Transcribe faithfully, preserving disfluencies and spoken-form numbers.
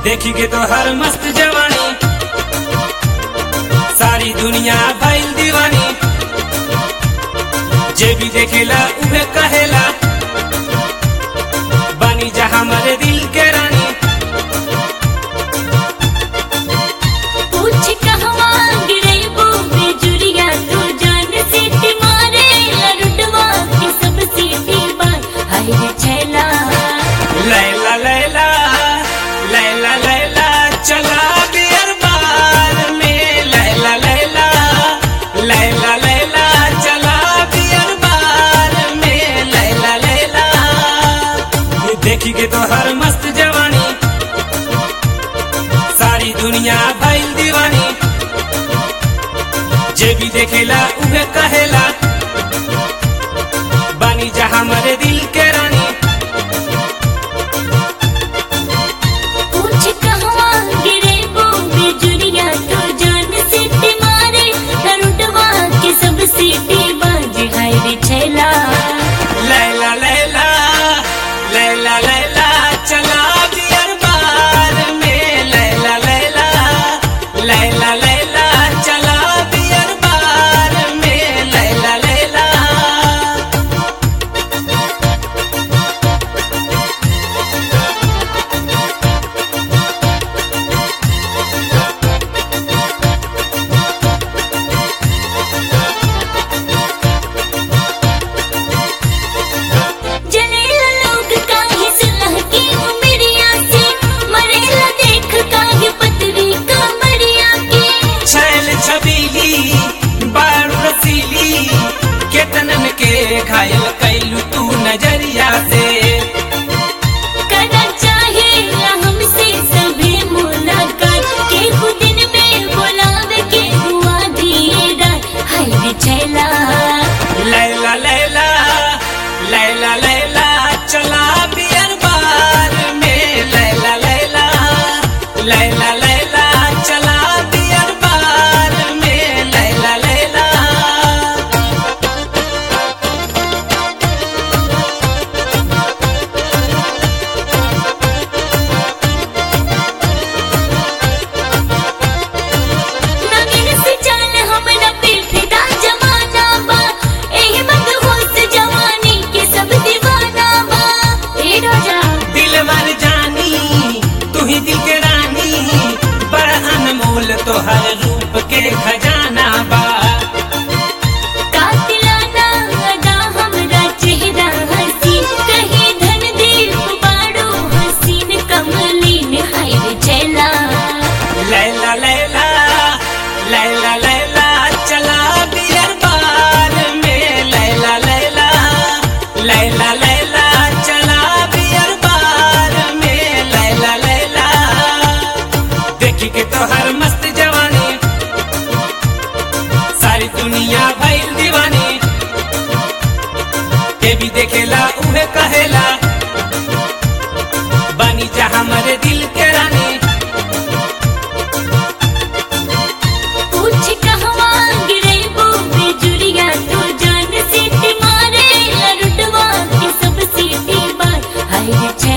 देखी के तो हर मस्त जवानी, सारी दुनिया भइल दीवानी। जे भी देखेला उहे कहेला, बानी जहां हमारे दिल के रानी। पूछ कहवा गिरेबू बेजुरिया तू जान सीटी मारे लरुटवा की सब सीटी बार हाय रे छैला। लैला लैला लैला लैला चला बियर बार में, लैला लैला लैला लैला चला बियर बार में, लैला लैला। ये देखी के तो हर मस्त जवानी, सारी दुनिया भइल दीवानी। जे भी देखेला उहे कहेला, बानी जहां हमारे दिल के रानी। पूछ कहवा गिरेबू बेजुरिया तू जान सीटी मारे लरुटवा की सब सीटी बाज हाय रे छैला। लैला लैला लैला लैला चला बियर बार में, लैला लैला लैला लैला चला बियर बार में, लैला लैला। जलेला लोग काहे सुलह की उमरिया से, मरेला देख काहे पतरी कमरिया के। छैल छबीली बारू रसीली, केतनन के घायल कैलू तू नजरिया से। करना चाहे हमसे सभी मुलाकात के दिन में बुलावे के हुआ दिए रात हाय रे छैला। लैला लैला लैला लैला चला बियर बार में, लैला लैला लैला लैला चला बियर बार में, लैला लैला। नगीन से जान हमरा पे फिदा जमाना बा, एही मदहोश जवानी के सब दीवाना बा। ए राजा दिल मर जानी तू ही दिल के रानी, बड़ा अनमोल तो हर रूप के खजाना बा। कातिलाना अदा हमरा चेहरा हसीन, कहीं धन दीप बाड़ो हसीन कमलीन हाय रे छैला। लैला लैला लैला लैला चला बियर बार में, लैला लैला लैला लैला चला बियर बार में, लैला लैला। देखी के तो हर मस्त जवानी, सारी दुनिया भइल दीवानी। ये भी देखेला उहे कहेला, बानी जहां हमारे दिल के रानी। पूछ कहवा गिरेबू बेजुरिया तू जान सीटी मारे लरुटवा की सब सीटी बार हाय रे छैला।